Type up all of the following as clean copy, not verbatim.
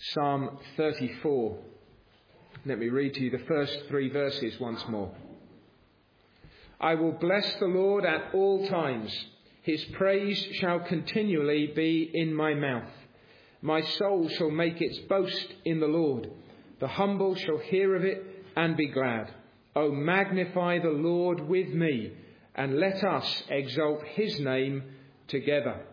Psalm 34. Let me read to you the first 3 verses once more. I will bless the Lord at all times. His praise shall continually be in my mouth. My soul shall make its boast in the Lord. The humble shall hear of it and be glad. O magnify the Lord with me, and let us exalt his name together.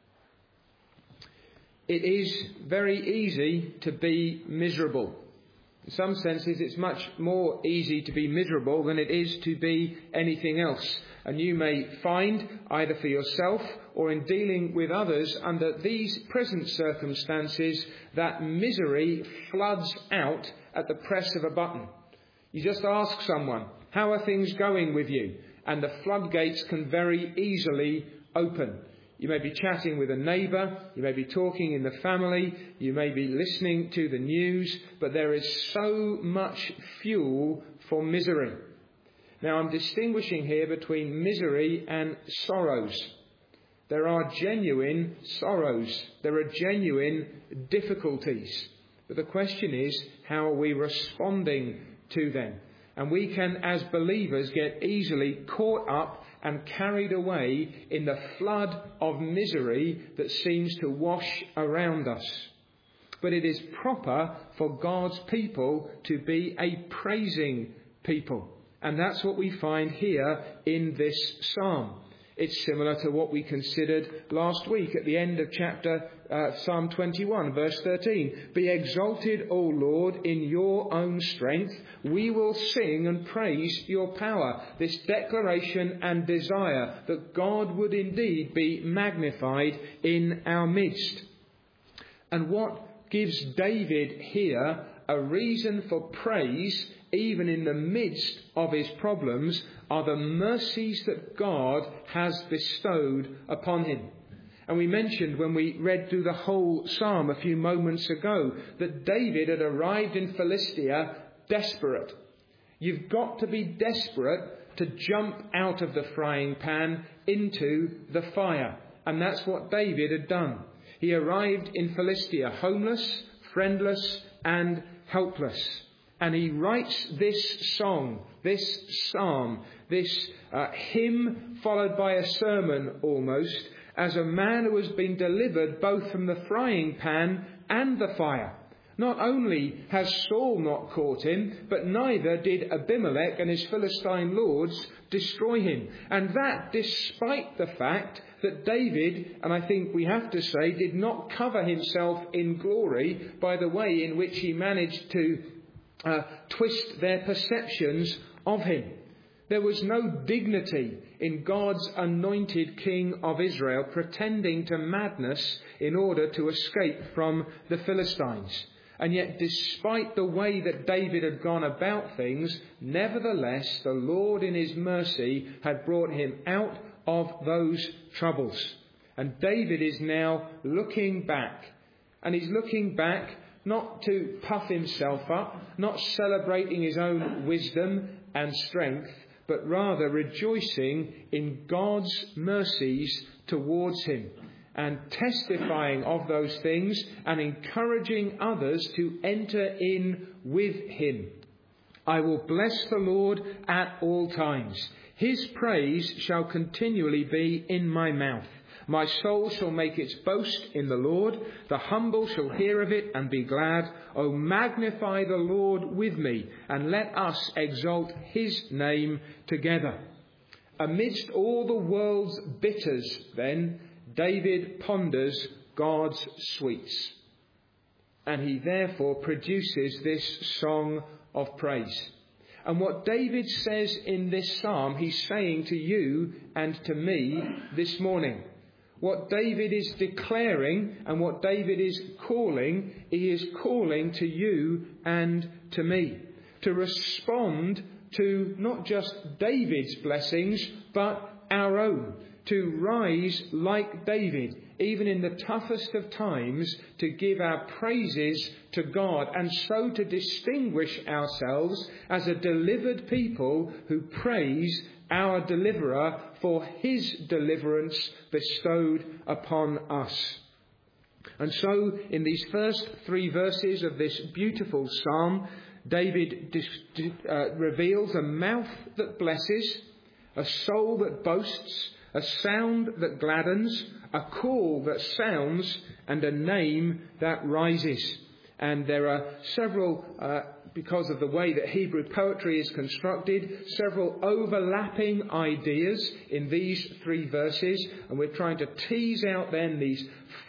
It is very easy to be miserable. In some senses, it's much more easy to be miserable than it is to be anything else. And you may find, either for yourself or in dealing with others under these present circumstances, that misery floods out at the press of a button. You just ask someone, how are things going with you? And the floodgates can very easily open. You may be chatting with a neighbour, you may be talking in the family, you may be listening to the news, but there is so much fuel for misery. Now, I'm distinguishing here between misery and sorrows. There are genuine sorrows. There are genuine difficulties. But the question is, how are we responding to them? And we can, as believers, get easily caught up and carried away in the flood of misery that seems to wash around us. But it is proper for God's people to be a praising people. And that's what we find here in this psalm. It's similar to what we considered last week at the end of Psalm 21, verse 13. Be exalted, O Lord, in your own strength. We will sing and praise your power. This declaration and desire that God would indeed be magnified in our midst. And what gives David here a reason for praise, even in the midst of his problems, are the mercies that God has bestowed upon him. And we mentioned when we read through the whole psalm a few moments ago that David had arrived in Philistia desperate. You've got to be desperate to jump out of the frying pan into the fire. And that's what David had done. He arrived in Philistia homeless, friendless and helpless. And he writes this song, this psalm, this hymn followed by a sermon almost, as a man who has been delivered both from the frying pan and the fire. Not only has Saul not caught him, but neither did Abimelech and his Philistine lords destroy him. And that despite the fact that David, and I think we have to say, did not cover himself in glory by the way in which he managed to twist their perceptions of him. There was no dignity in God's anointed king of Israel pretending to madness in order to escape from the Philistines. And yet, despite the way that David had gone about things, nevertheless, the Lord in his mercy had brought him out of those troubles. And David is now looking back. And he's looking back not to puff himself up, not celebrating his own wisdom and strength, but rather rejoicing in God's mercies towards him and testifying of those things and encouraging others to enter in with him. I will bless the Lord at all times. His praise shall continually be in my mouth. My soul shall make its boast in the Lord. The humble shall hear of it and be glad. O magnify the Lord with me, and let us exalt his name together. Amidst all the world's bitters, then, David ponders God's sweets. And he therefore produces this song of praise. And what David says in this psalm, he's saying to you and to me this morning. What David is declaring and what David is calling, he is calling to you and to me to respond to not just David's blessings, but our own. To rise like David, even in the toughest of times, to give our praises to God and so to distinguish ourselves as a delivered people who praise our deliverer for his deliverance bestowed upon us. And so, in these first 3 verses of this beautiful psalm, David reveals a mouth that blesses, a soul that boasts, a sound that gladdens, a call that sounds, and a name that rises. And there are several, because of the way that Hebrew poetry is constructed, several overlapping ideas in these 3 verses. And we're trying to tease out then these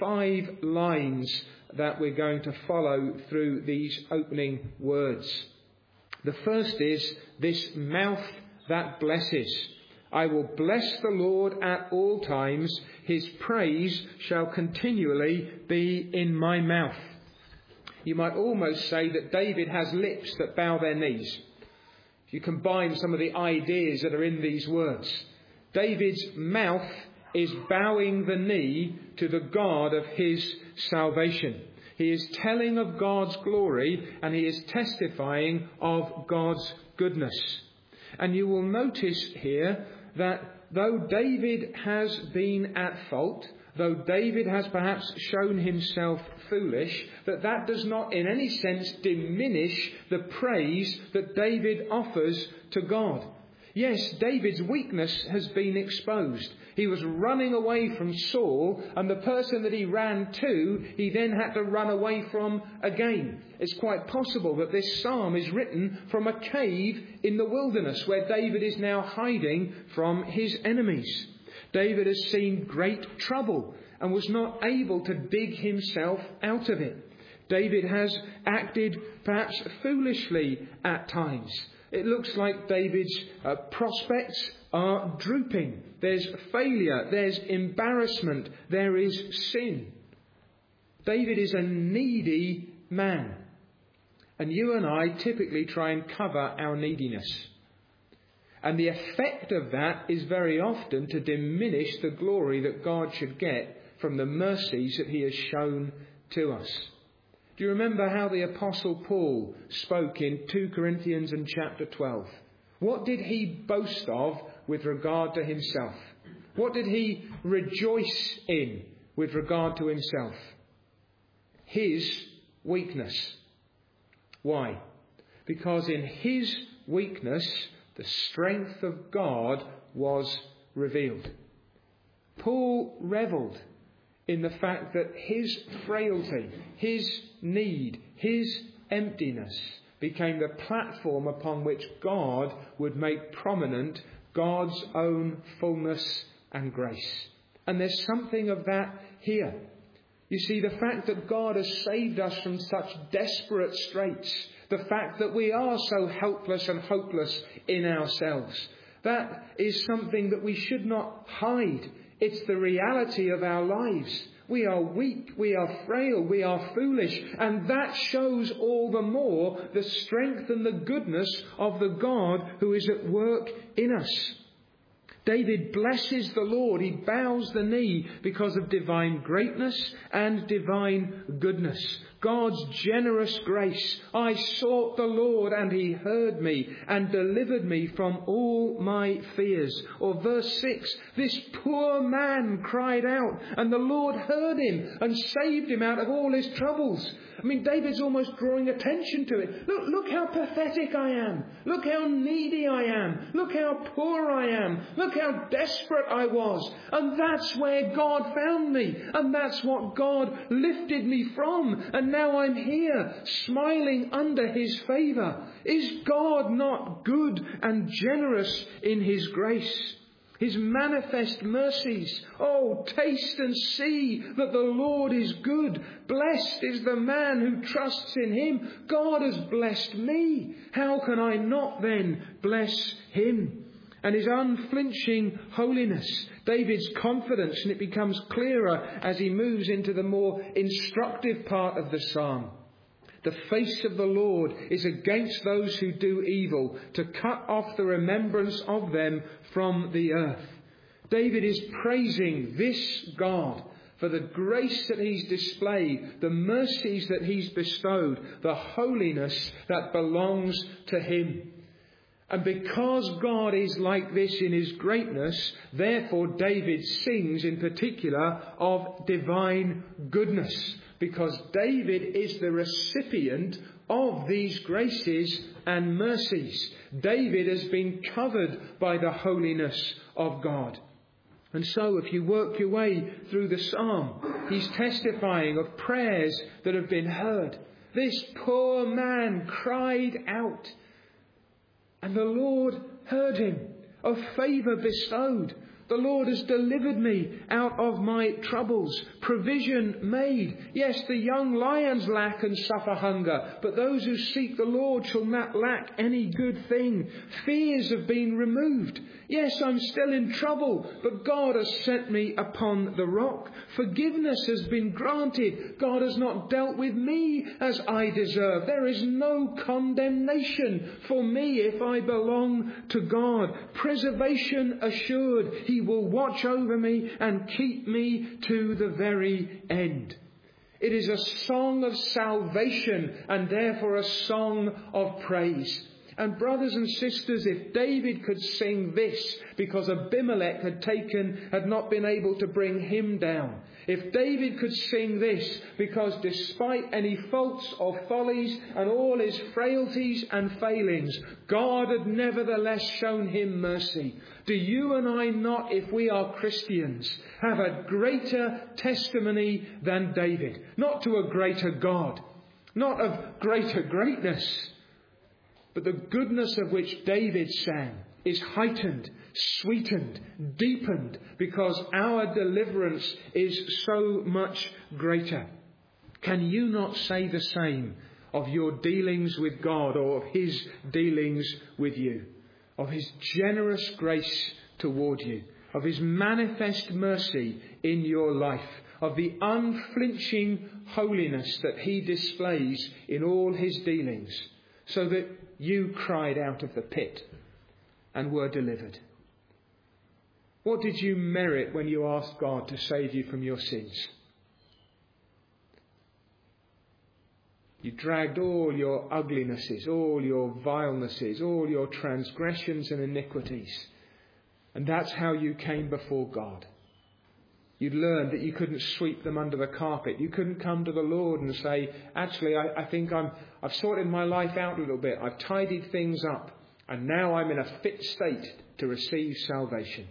5 lines that we're going to follow through these opening words. The first is this mouth that blesses. I will bless the Lord at all times. His praise shall continually be in my mouth. You might almost say that David has lips that bow their knees. If you combine some of the ideas that are in these words, David's mouth is bowing the knee to the God of his salvation. He is telling of God's glory and he is testifying of God's goodness. And you will notice here that though David has been at fault, though David has perhaps shown himself foolish, that does not in any sense diminish the praise that David offers to God. Yes, David's weakness has been exposed. He was running away from Saul, and the person that he ran to, he then had to run away from again. It's quite possible that this psalm is written from a cave in the wilderness where David is now hiding from his enemies. David has seen great trouble and was not able to dig himself out of it. David has acted perhaps foolishly at times. It looks like David's prospects are drooping. There's failure, there's embarrassment, there is sin. David is a needy man. And you and I typically try and cover our neediness. And the effect of that is very often to diminish the glory that God should get from the mercies that he has shown to us. Do you remember how the Apostle Paul spoke in 2 Corinthians and chapter 12? What did he boast of with regard to himself? What did he rejoice in with regard to himself? His weakness. Why? Because in his weakness, the strength of God was revealed. Paul revelled in the fact that his frailty, his need, his emptiness became the platform upon which God would make prominent God's own fullness and grace. And there's something of that here. You see, the fact that God has saved us from such desperate straits, the fact that we are so helpless and hopeless in ourselves, that is something that we should not hide. It's the reality of our lives. We are weak, we are frail, we are foolish, and that shows all the more the strength and the goodness of the God who is at work in us. David blesses the Lord. He bows the knee because of divine greatness and divine goodness. God's generous grace. I sought the Lord and he heard me and delivered me from all my fears. Or verse 6, this poor man cried out and the Lord heard him and saved him out of all his troubles. I mean, David's almost drawing attention to it. Look how pathetic I am. Look how needy I am. Look how poor I am. Look how desperate I was. And that's where God found me. And that's what God lifted me from. And now I'm here, smiling under his favour. Is God not good and generous in his grace? His manifest mercies. Oh, taste and see that the Lord is good. Blessed is the man who trusts in him. God has blessed me. How can I not then bless him? And his unflinching holiness, David's confidence, and it becomes clearer as he moves into the more instructive part of the psalm. The face of the Lord is against those who do evil, to cut off the remembrance of them from the earth. David is praising this God for the grace that he's displayed, the mercies that he's bestowed, the holiness that belongs to him. And because God is like this in his greatness, therefore David sings in particular of divine goodness, because David is the recipient of these graces and mercies. David has been covered by the holiness of God. And so if you work your way through the psalm, he's testifying of prayers that have been heard. This poor man cried out, and the Lord heard him, of favour bestowed. The Lord has delivered me out of my troubles. Provision made. Yes, the young lions lack and suffer hunger, but those who seek the Lord shall not lack any good thing. Fears have been removed. Yes, I'm still in trouble, but God has set me upon the rock. Forgiveness has been granted. God has not dealt with me as I deserve. There is no condemnation for me if I belong to God. Preservation assured. He will watch over me and keep me to the very end. It is a song of salvation and therefore a song of praise. And brothers and sisters, if David could sing this because Abimelech had not been able to bring him down, if David could sing this because despite any faults or follies and all his frailties and failings, God had nevertheless shown him mercy, do you and I not, if we are Christians, have a greater testimony than David? Not to a greater God, not of greater greatness, but the goodness of which David sang is heightened, sweetened, deepened, because our deliverance is so much greater. Can you not say the same of your dealings with God or of his dealings with you? Of his generous grace toward you, of his manifest mercy in your life, of the unflinching holiness that he displays in all his dealings, so that you cried out of the pit and were delivered. What did you merit when you asked God to save you from your sins? You dragged all your uglinesses, all your vilenesses, all your transgressions and iniquities. And that's how you came before God. You'd learned that you couldn't sweep them under the carpet. You couldn't come to the Lord and say, actually, I think I've sorted my life out a little bit. I've tidied things up. And now I'm in a fit state to receive salvation.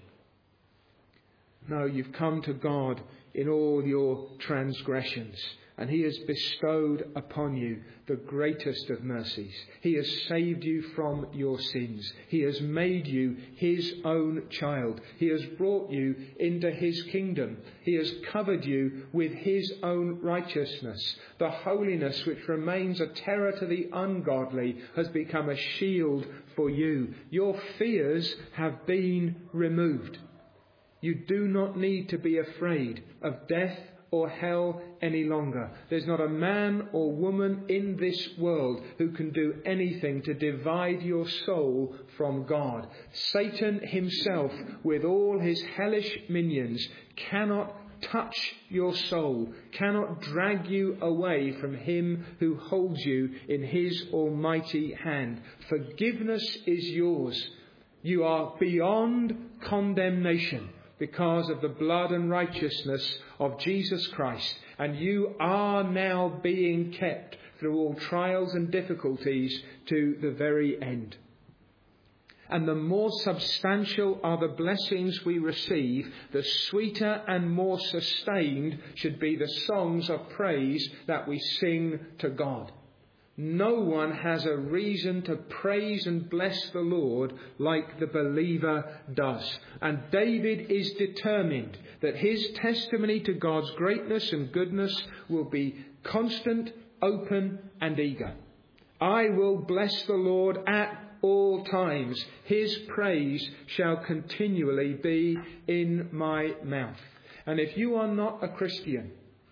No, you've come to God in all your transgressions. And he has bestowed upon you the greatest of mercies. He has saved you from your sins. He has made you his own child. He has brought you into his kingdom. He has covered you with his own righteousness. The holiness which remains a terror to the ungodly has become a shield for you. Your fears have been removed. You do not need to be afraid of death or hell any longer. There's not a man or woman in this world who can do anything to divide your soul from God. Satan himself, with all his hellish minions, cannot touch your soul, cannot drag you away from him who holds you in his almighty hand. Forgiveness is yours. You are beyond condemnation because of the blood and righteousness of Jesus Christ. And you are now being kept through all trials and difficulties to the very end. And the more substantial are the blessings we receive, the sweeter and more sustained should be the songs of praise that we sing to God. No one has a reason to praise and bless the Lord like the believer does. And David is determined that his testimony to God's greatness and goodness will be constant, open and eager. I will bless the Lord at all times. His praise shall continually be in my mouth. And if you are not a Christian,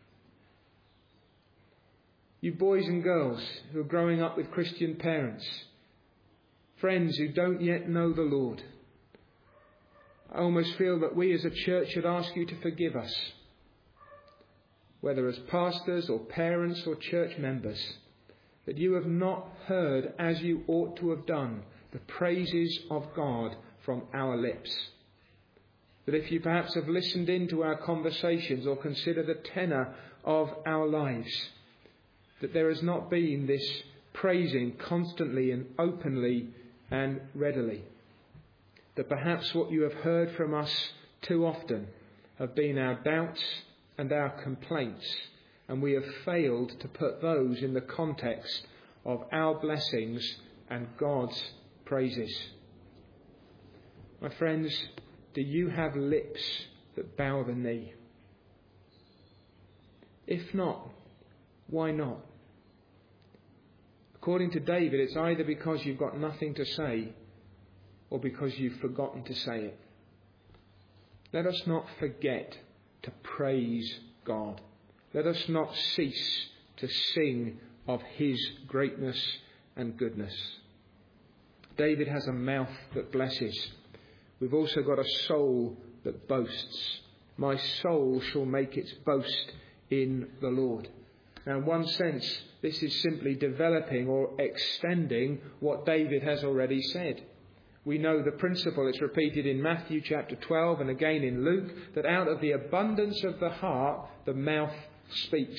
you boys and girls who are growing up with Christian parents, friends who don't yet know the Lord, I almost feel that we as a church should ask you to forgive us, whether as pastors or parents or church members, that you have not heard as you ought to have done the praises of God from our lips. That if you perhaps have listened into our conversations or consider the tenor of our lives, that there has not been this praising constantly and openly and readily. That perhaps what you have heard from us too often have been our doubts and our complaints, and we have failed to put those in the context of our blessings and God's praises. My friends, do you have lips that bow the knee? If not, why not? According to David, it's either because you've got nothing to say or because you've forgotten to say it. Let us not forget to praise God. Let us not cease to sing of his greatness and goodness. David has a mouth that blesses. We've also got a soul that boasts. My soul shall make its boast in the Lord. Now, in one sense, this is simply developing or extending what David has already said. We know the principle. It's repeated in Matthew chapter 12 and again in Luke, that out of the abundance of the heart, the mouth speaks.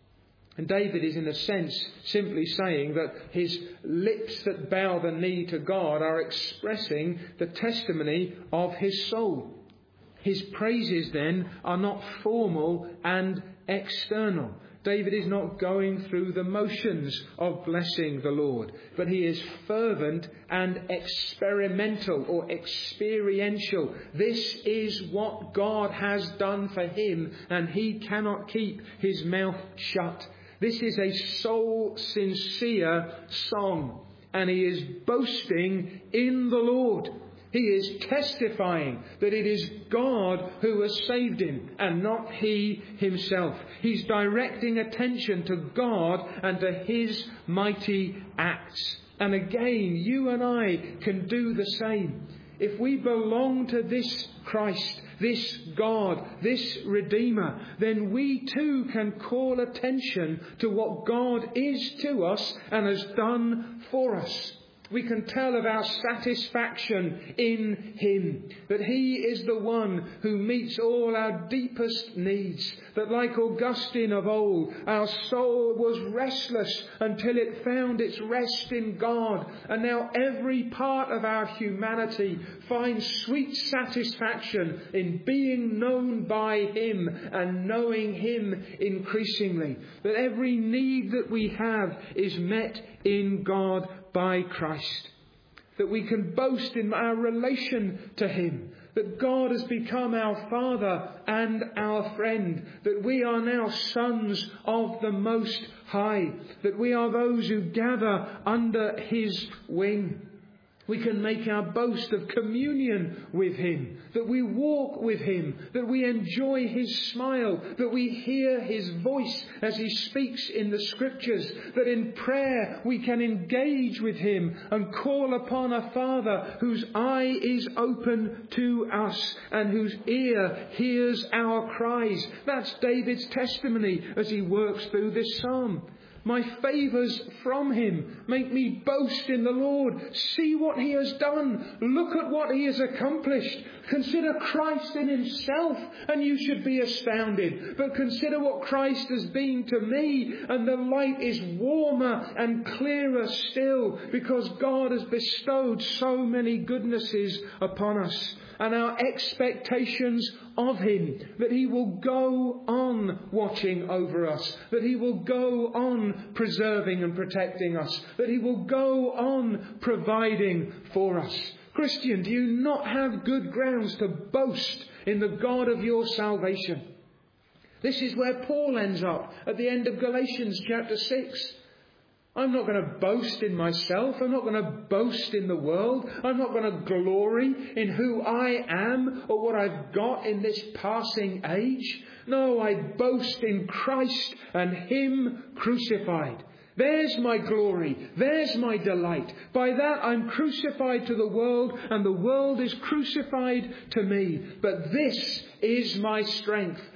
And David is in a sense simply saying that his lips that bow the knee to God are expressing the testimony of his soul. His praises then are not formal and external. David is not going through the motions of blessing the Lord, but he is fervent and experimental or experiential. This is what God has done for him, and he cannot keep his mouth shut. This is a soul sincere song, and he is boasting in the Lord. He is testifying that it is God who has saved him and not he himself. He's directing attention to God and to his mighty acts. And again, you and I can do the same. If we belong to this Christ, this God, this Redeemer, then we too can call attention to what God is to us and has done for us. We can tell of our satisfaction in him, that he is the one who meets all our deepest needs, that like Augustine of old, our soul was restless until it found its rest in God, and now every part of our humanity finds sweet satisfaction in being known by him and knowing him increasingly, that every need that we have is met in God by Christ, that we can boast in our relation to him, that God has become our Father and our friend, that we are now sons of the Most High, that we are those who gather under his wing. We can make our boast of communion with him, that we walk with him, that we enjoy his smile, that we hear his voice as he speaks in the scriptures, that in prayer we can engage with him and call upon a Father whose eye is open to us and whose ear hears our cries. That's David's testimony as he works through this psalm. My favours from him make me boast in the Lord. See what he has done. Look at what he has accomplished. Consider Christ in himself and you should be astounded. But consider what Christ has been to me, and the light is warmer and clearer still because God has bestowed so many goodnesses upon us. And our expectations of him, that he will go on watching over us, that he will go on preserving and protecting us, that he will go on providing for us. Christian, do you not have good grounds to boast in the God of your salvation? This is where Paul ends up at the end of Galatians chapter 6. I'm not going to boast in myself. I'm not going to boast in the world. I'm not going to glory in who I am or what I've got in this passing age. No, I boast in Christ and him crucified. There's my glory. There's my delight. By that I'm crucified to the world and the world is crucified to me. But this is my strength.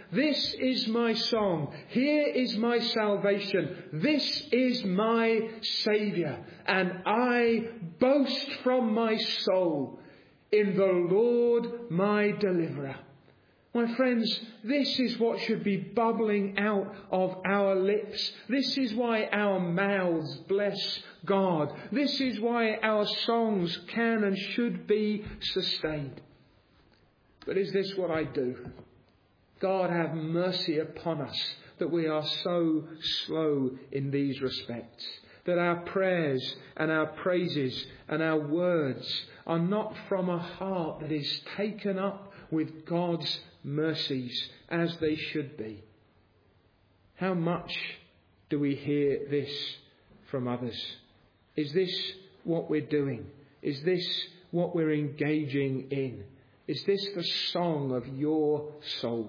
This is my song. Here is my salvation. This is my Saviour. And I boast from my soul in the Lord my deliverer. My friends, this is what should be bubbling out of our lips. This is why our mouths bless God. This is why our songs can and should be sustained. But is this what I do? God, have mercy upon us that we are so slow in these respects, that our prayers and our praises and our words are not from a heart that is taken up with God's mercies as they should be. How much do we hear this from others? Is this what we're doing? Is this what we're engaging in? Is this the song of your soul?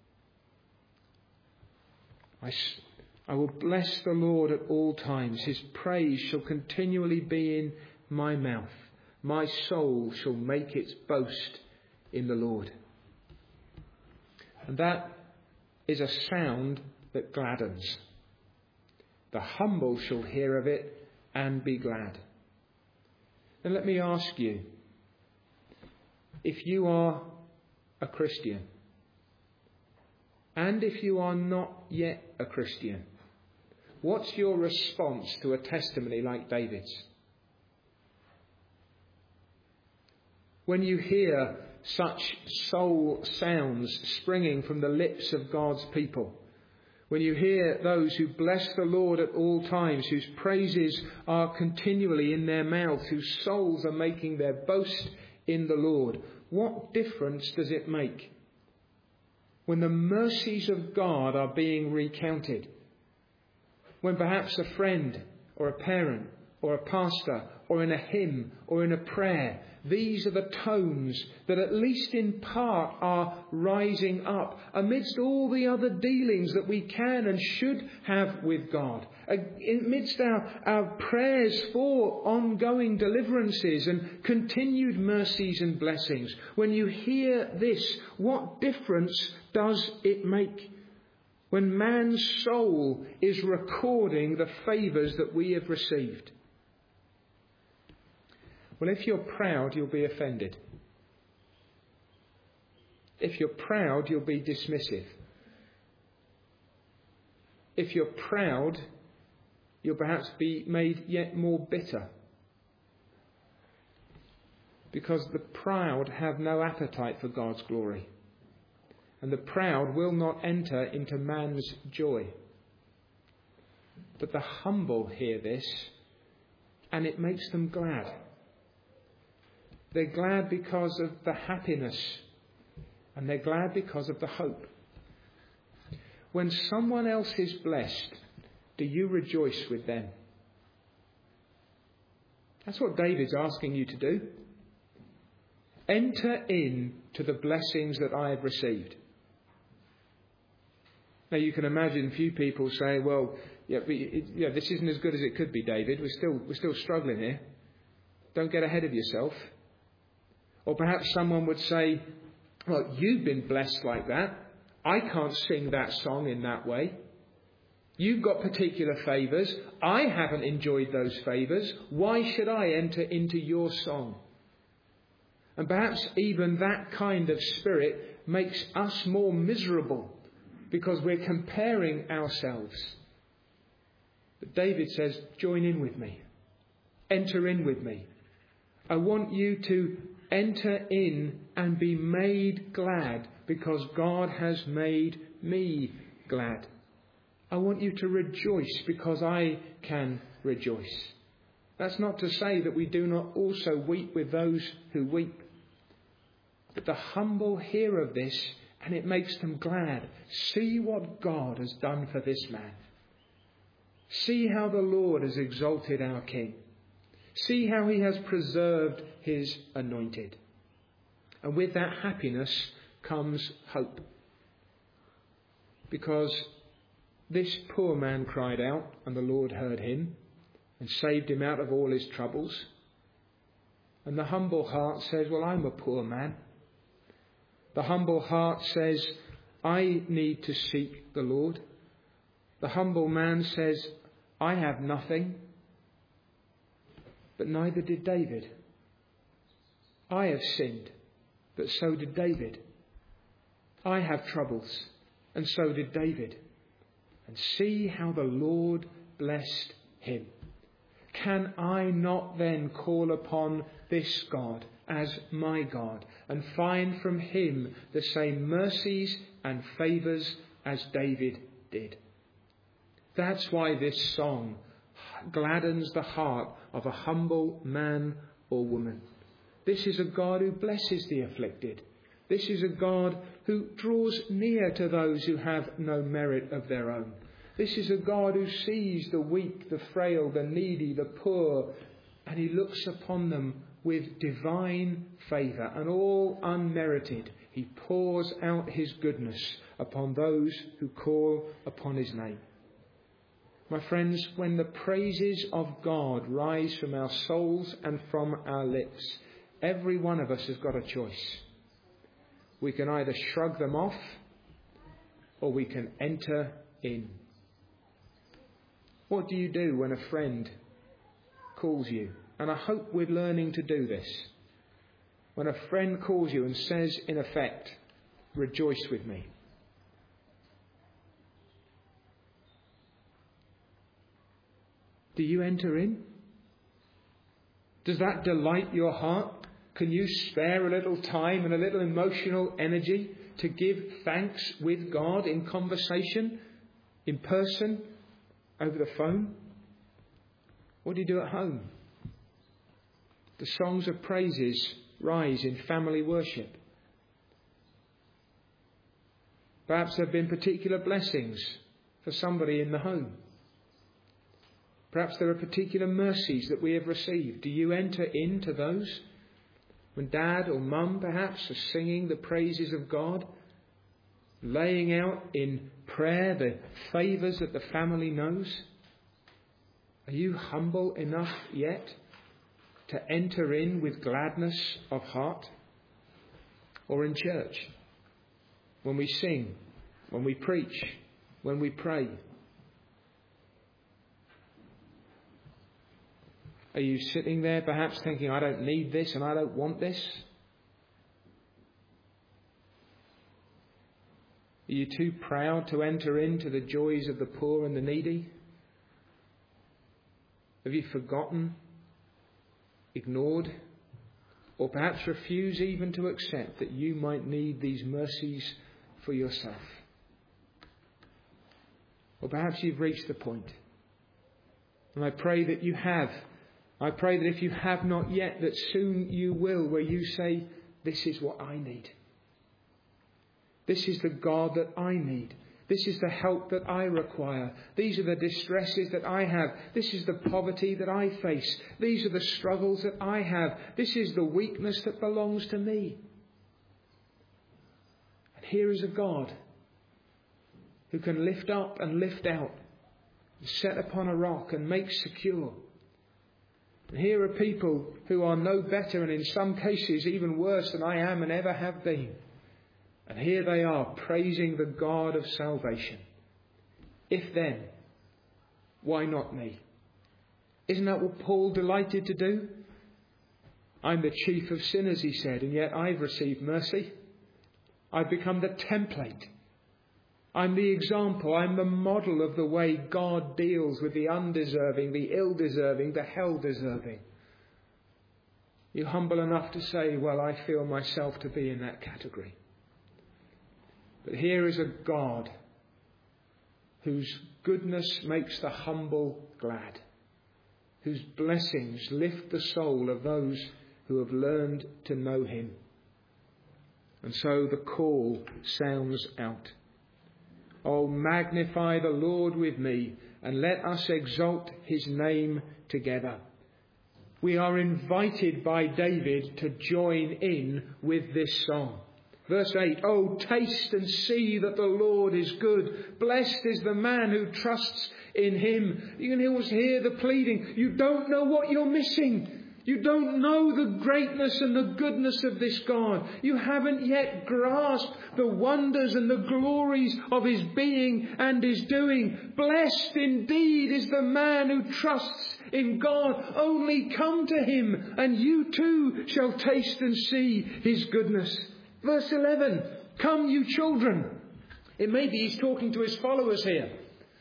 I will bless the Lord at all times. His praise shall continually be in my mouth. My soul shall make its boast in the Lord. And that is a sound that gladdens. The humble shall hear of it and be glad. And let me ask you, if you are a Christian, and if you are not yet a Christian, what's your response to a testimony like David's? When you hear such soul sounds springing from the lips of God's people, when you hear those who bless the Lord at all times, whose praises are continually in their mouths, whose souls are making their boast in the Lord, what difference does it make when the mercies of God are being recounted? When perhaps a friend or a parent or a pastor or in a hymn or in a prayer, these are the tones that at least in part are rising up amidst all the other dealings that we can and should have with God, amidst our prayers for ongoing deliverances and continued mercies and blessings. When you hear this, what difference does it make when man's soul is recording the favours that we have received? Well, if you're proud, you'll be offended. If you're proud, you'll be dismissive. If you're proud, you'll perhaps be made yet more bitter. Because the proud have no appetite for God's glory. And the proud will not enter into man's joy. But the humble hear this, and it makes them glad. They're glad because of the happiness, and they're glad because of the hope. When someone else is blessed, do you rejoice with them? That's what David's asking you to do. Enter in to the blessings that I have received. Now you can imagine few people say, well, this isn't as good as it could be, David. We're still struggling here. Don't get ahead of yourself. Or perhaps someone would say, well, you've been blessed like that. I can't sing that song in that way. You've got particular favours. I haven't enjoyed those favours. Why should I enter into your song? And perhaps even that kind of spirit makes us more miserable because we're comparing ourselves. But David says, join in with me. Enter in with me. I want you to enter in and be made glad because God has made me glad. I want you to rejoice because I can rejoice. That's not to say that we do not also weep with those who weep. But the humble hear of this and it makes them glad. See what God has done for this man. See how the Lord has exalted our King. See how he has preserved his anointed. And with that happiness comes hope. Because this poor man cried out, and the Lord heard him and saved him out of all his troubles. And the humble heart says, well, I'm a poor man. The humble heart says, I need to seek the Lord. The humble man says, I have nothing. But neither did David. I have sinned, but so did David. I have troubles, and so did David. And see how the Lord blessed him. Can I not then call upon this God as my God and find from him the same mercies and favours as David did? That's why this song gladdens the heart of a humble man or woman. This is a God who blesses the afflicted. This is a God who draws near to those who have no merit of their own. This is a God who sees the weak, the frail, the needy, the poor, and he looks upon them with divine favour, and all unmerited. He pours out his goodness upon those who call upon his name. My friends, when the praises of God rise from our souls and from our lips, every one of us has got a choice. We can either shrug them off or we can enter in. What do you do when a friend calls you? And I hope we're learning to do this. When a friend calls you and says, in effect, rejoice with me. Do you enter in? Does that delight your heart? Can you spare a little time and a little emotional energy to give thanks with God in conversation, in person, over the phone? What do you do at home? The songs of praises rise in family worship. Perhaps there have been particular blessings for somebody in the home. Perhaps there are particular mercies that we have received. Do you enter into those? When dad or mum perhaps are singing the praises of God, laying out in prayer the favours that the family knows, are you humble enough yet to enter in with gladness of heart? Or in church, when we sing, when we preach, when we pray, are you sitting there perhaps thinking, I don't need this and I don't want this? Are you too proud to enter into the joys of the poor and the needy? Have you forgotten, ignored, or perhaps refuse even to accept that you might need these mercies for yourself? Or perhaps you've reached the point. And I pray that you have. I pray that if you have not yet, that soon you will, where you say, this is what I need. This is the God that I need. This is the help that I require. These are the distresses that I have. This is the poverty that I face. These are the struggles that I have. This is the weakness that belongs to me. And here is a God who can lift up and lift out, and set upon a rock and make secure. And here are people who are no better and in some cases even worse than I am and ever have been. And here they are praising the God of salvation. If then, why not me? Isn't that what Paul delighted to do? I'm the chief of sinners, he said, and yet I've received mercy. I've become the template. I'm the example. I'm the model of the way God deals with the undeserving, the ill-deserving, the hell-deserving. You're humble enough to say, well, I feel myself to be in that category. But here is a God whose goodness makes the humble glad, whose blessings lift the soul of those who have learned to know him. And so the call sounds out. Oh, magnify the Lord with me, and let us exalt his name together. We are invited by David to join in with this song. Verse 8, oh, taste and see that the Lord is good. Blessed is the man who trusts in him. You can always hear the pleading. You don't know what you're missing. You don't know the greatness and the goodness of this God. You haven't yet grasped the wonders and the glories of His being and His doing. Blessed indeed is the man who trusts in God. Only come to Him and you too shall taste and see His goodness. Verse 11, come you children. It may be He's talking to His followers here.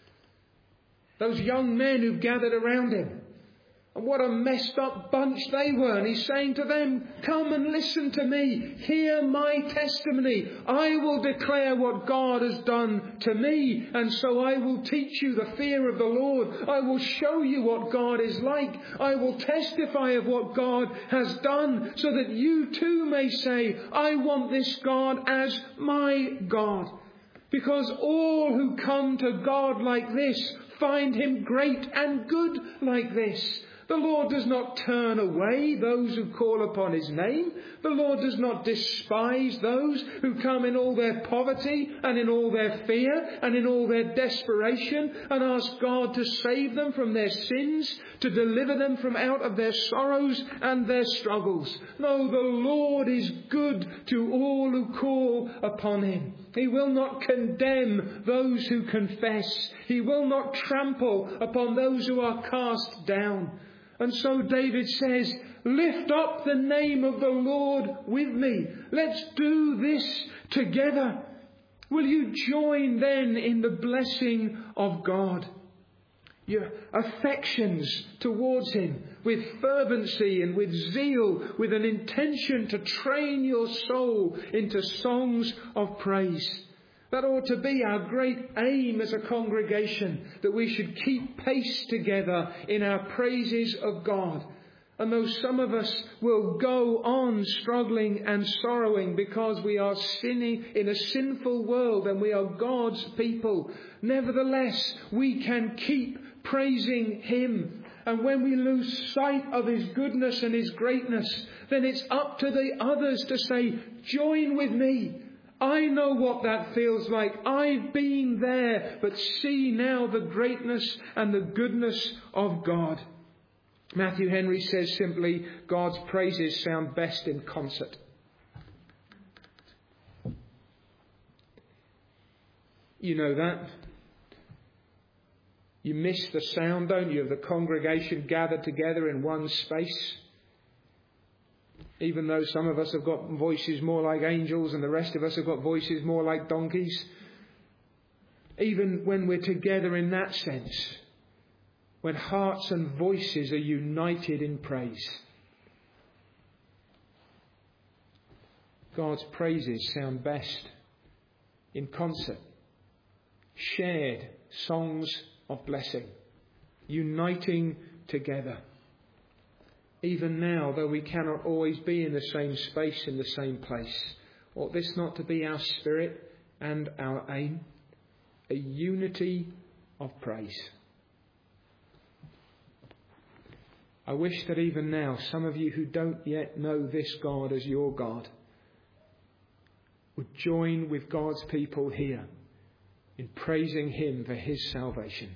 Those young men who've gathered around Him. And what a messed up bunch they were. And He's saying to them, come and listen to me. Hear my testimony. I will declare what God has done to me. And so I will teach you the fear of the Lord. I will show you what God is like. I will testify of what God has done so that you too may say, I want this God as my God. Because all who come to God like this find Him great and good like this. The Lord does not turn away those who call upon His name. The Lord does not despise those who come in all their poverty and in all their fear and in all their desperation and ask God to save them from their sins, to deliver them from out of their sorrows and their struggles. No, the Lord is good to all who call upon Him. He will not condemn those who confess. He will not trample upon those who are cast down. And so David says, lift up the name of the Lord with me. Let's do this together. Will you join then in the blessing of God? Your affections towards Him with fervency and with zeal, with an intention to train your soul into songs of praise. That ought to be our great aim as a congregation, that we should keep pace together in our praises of God. And though some of us will go on struggling and sorrowing because we are sinning in a sinful world and we are God's people, nevertheless we can keep praising Him. And when we lose sight of His goodness and His greatness, then it's up to the others to say, join with me. I know what that feels like. I've been there, but see now the greatness and the goodness of God. Matthew Henry says simply, God's praises sound best in concert. You know that. You miss the sound, don't you, of the congregation gathered together in one space? Even though some of us have got voices more like angels and the rest of us have got voices more like donkeys. Even when we're together in that sense, when hearts and voices are united in praise, God's praises sound best in concert. Shared songs of blessing, uniting together. Even now, though we cannot always be in the same space, in the same place, ought this not to be our spirit and our aim? A unity of praise. I wish that even now, some of you who don't yet know this God as your God would join with God's people here in praising Him for His salvation.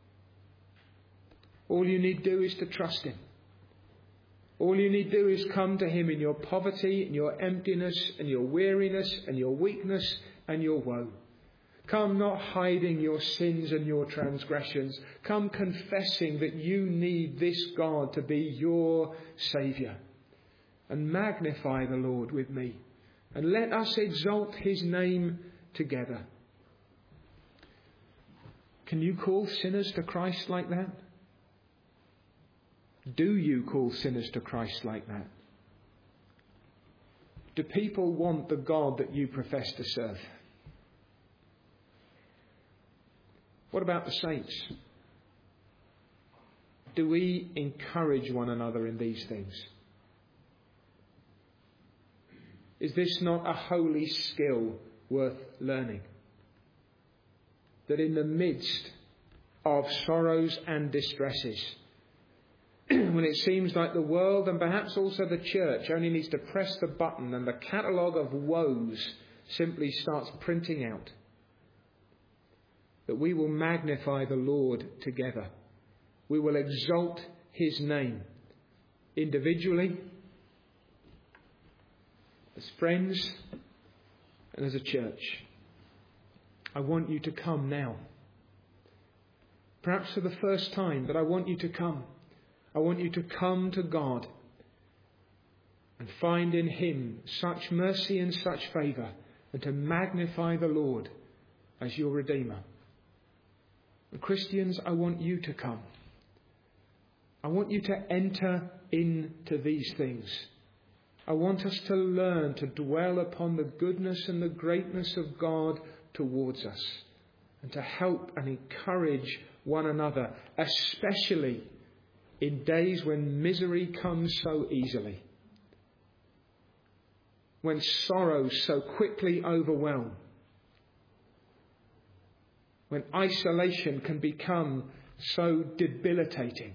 All you need do is to trust Him. All you need do is come to Him in your poverty, in your emptiness, and your weariness, and your weakness, and your woe. Come not hiding your sins and your transgressions. Come confessing that you need this God to be your Saviour. And magnify the Lord with me. And let us exalt His name together. Can you call sinners to Christ like that? Do you call sinners to Christ like that? Do people want the God that you profess to serve? What about the saints? Do we encourage one another in these things? Is this not a holy skill worth learning? That in the midst of sorrows and distresses, when it seems like the world and perhaps also the church only needs to press the button and the catalogue of woes simply starts printing out, that we will magnify the Lord together. We will exalt His name. individually, as friends, and as a church. I want you to come now. Perhaps for the first time, but I want you to come. I want you to come to God and find in Him such mercy and such favour, and to magnify the Lord as your Redeemer. And Christians, I want you to come. I want you to enter into these things. I want us to learn to dwell upon the goodness and the greatness of God towards us, and to help and encourage one another, especially in days when misery comes so easily, when sorrows so quickly overwhelm, when isolation can become so debilitating.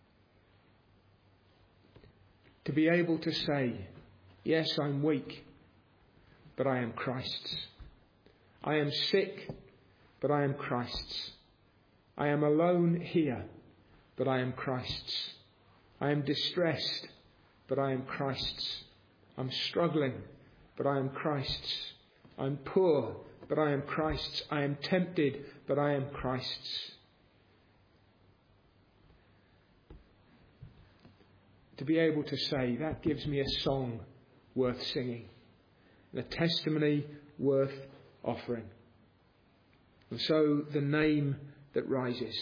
To be able to say, yes, I'm weak, but I am Christ's. I am sick, but I am Christ's. I am alone here, but I am Christ's. I am distressed, but I am Christ's. I'm struggling, but I am Christ's. I'm poor, but I am Christ's. I am tempted, but I am Christ's. To be able to say, that gives me a song worth singing, and a testimony worth offering. And so the name that rises.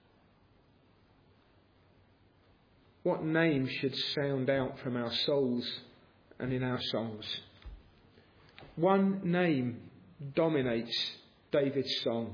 What name should sound out from our souls and in our songs? One name dominates David's song.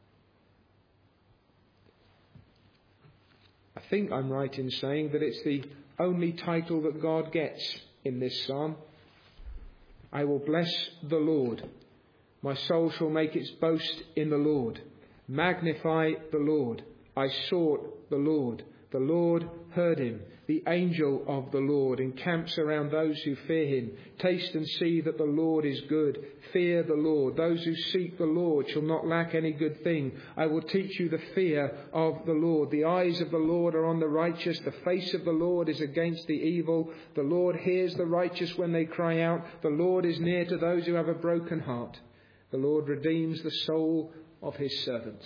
I think I'm right in saying that it's the only title that God gets in this psalm. I will bless the Lord. My soul shall make its boast in the Lord. Magnify the Lord. I sought the Lord. The Lord heard him. The angel of the Lord encamps around those who fear him. Taste and see that the Lord is good. Fear the Lord. Those who seek the Lord shall not lack any good thing. I will teach you the fear of the Lord. The eyes of the Lord are on the righteous. The face of the Lord is against the evil. The Lord hears the righteous when they cry out. The Lord is near to those who have a broken heart. The Lord redeems the soul of his servants.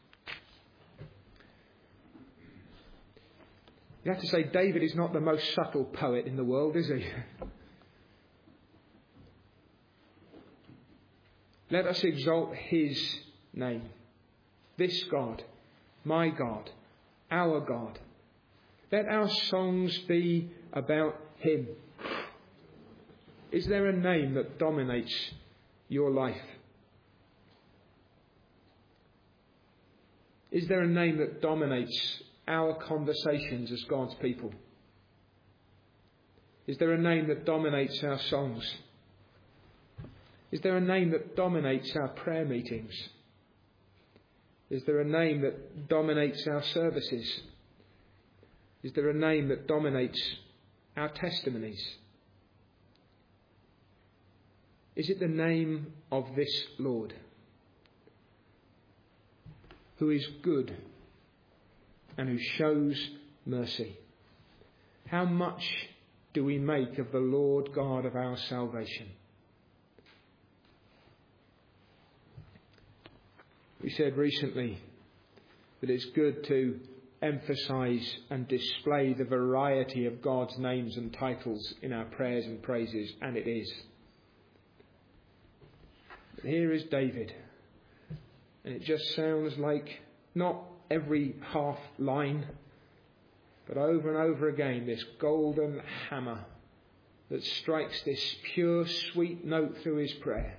You have to say David is not the most subtle poet in the world, is he? Let us exalt his name. This God, my God, our God. Let our songs be about him. Is there a name that dominates your life? Is there a name that dominates our conversations as God's people? Is there a name that dominates our songs? Is there a name that dominates our prayer meetings? Is there a name that dominates our services? Is there a name that dominates our testimonies? Is it the name of this Lord, who is good and who shows mercy? How much do we make of the Lord God of our salvation? We said recently that it's good to emphasise and display the variety of God's names and titles in our prayers and praises, and it is. But here is David, and it just sounds like not every half line, but over and over again this golden hammer that strikes this pure sweet note through his prayer.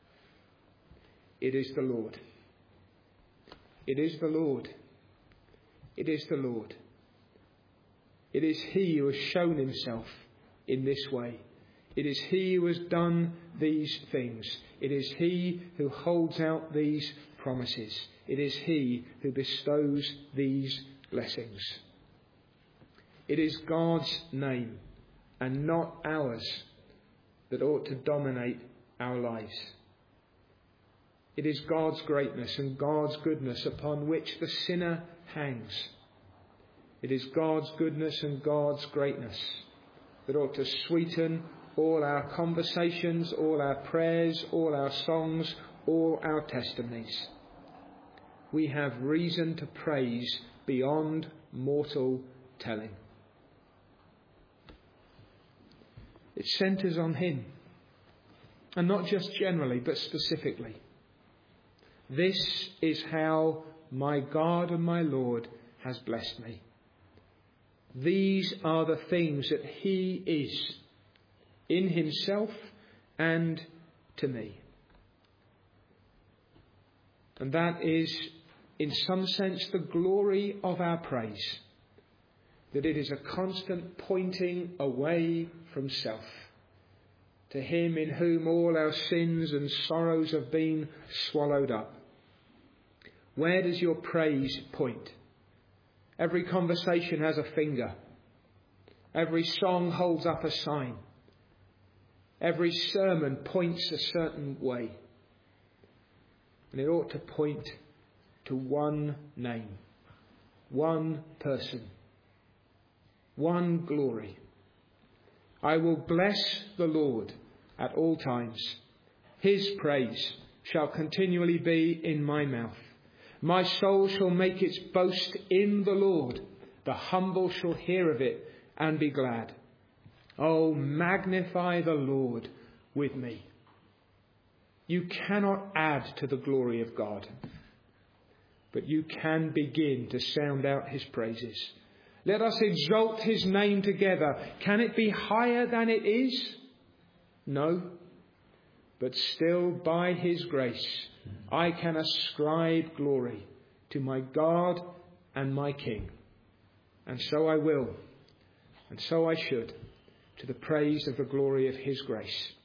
It is the Lord. It is the Lord. It is the Lord. It is he who has shown himself in this way. It is he who has done these things. It is he who holds out these promises. It is he who bestows these blessings. It is God's name and not ours that ought to dominate our lives. It is God's greatness and God's goodness upon which the sinner hangs. It is God's goodness and God's greatness that ought to sweeten all our conversations, all our prayers, all our songs, all our testimonies. We have reason to praise beyond mortal telling. It centres on him. And not just generally, but specifically. This is how my God and my Lord has blessed me. These are the things that he is in himself and to me. And that is, in some sense, the glory of our praise. That it is a constant pointing away from self, to him in whom all our sins and sorrows have been swallowed up. Where does your praise point? Every conversation has a finger. Every song holds up a sign. Every sermon points a certain way. And it ought to point to one name, one person, one glory. I will bless the Lord at all times. His praise shall continually be in my mouth. My soul shall make its boast in the Lord. The humble shall hear of it and be glad. Oh, magnify the Lord with me. You cannot add to the glory of God, but you can begin to sound out his praises. Let us exalt his name together. Can it be higher than it is? No. But still, by his grace, I can ascribe glory to my God and my King. And so I will, and so I should, to the praise of the glory of his grace.